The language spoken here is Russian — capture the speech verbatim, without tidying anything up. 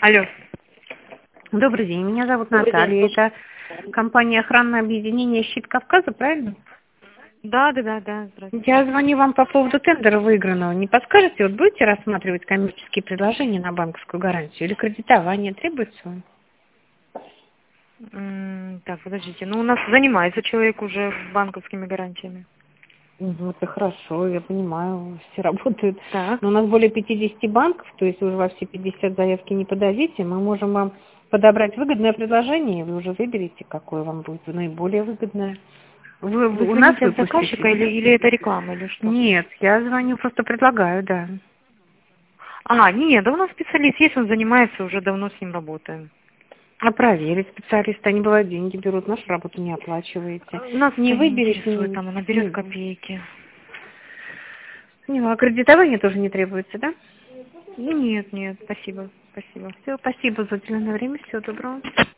Алло. Добрый день, меня зовут Добрый Наталья. день. Это компания охранное объединение «Щит Кавказа», правильно? Да, да, да, да, здравствуйте. Я звоню вам по поводу тендера выигранного. Не подскажете, вот будете рассматривать коммерческие предложения на банковскую гарантию или кредитование требуется вам? М, Так, подождите. Ну, у нас занимается человек уже банковскими гарантиями. Ну, это хорошо, я понимаю, все работают. Так. Но у нас более пятидесяти банков, то есть вы уже во все пятьдесят заявки не подадите. Мы можем вам подобрать выгодное предложение, и вы уже выберете, какое вам будет наиболее выгодное. Вы, Вы вы у нас звоните от выпустите, заказчика да? или, или это реклама, или что? Нет, я звоню, просто предлагаю, да. А, нет, да у нас специалист есть, он занимается, уже давно с ним работаем. А проверить специалиста, они бывают деньги берут, нашу работу не оплачиваете. А, Нас Не это не выберете, интересует, не, там она берет не, копейки. не, а кредитование тоже не требуется, да? Ну, нет, нет, спасибо, спасибо. Все, спасибо за уделенное время, всего доброго.